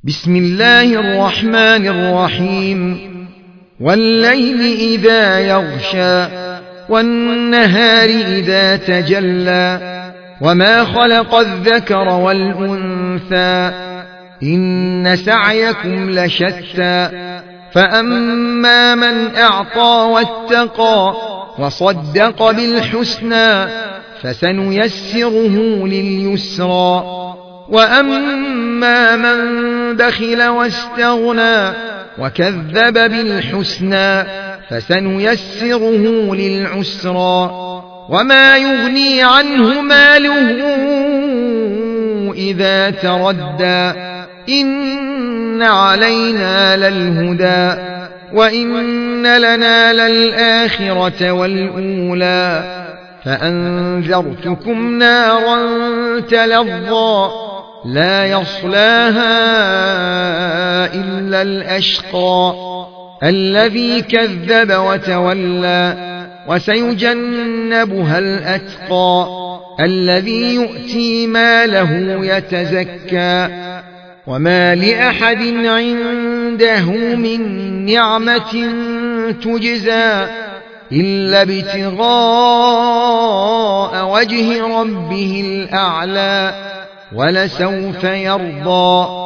بسم الله الرحمن الرحيم والليل إذا يغشى والنهار إذا تجلى وما خلق الذكر والأنثى إن سعيكم لشتى فأما من أعطى واتقى وصدق بالحسنى فسنيسره لليسرى وأما من بخل واستغنى وكذب بالحسنى فسنيسره للعسرى وما يغني عنه ماله إذا تردى إن علينا للهدى وإن لنا للآخرة والأولى فأنذرتكم نارا تلظى لا يصلاها إلا الأشقى الذي كذب وتولى وسيجنبها الأتقى الذي يؤتي ماله يتزكى وما لأحد عنده من نعمة تجزى إلا ابتغاء وجه ربه الأعلى ولسوف يرضى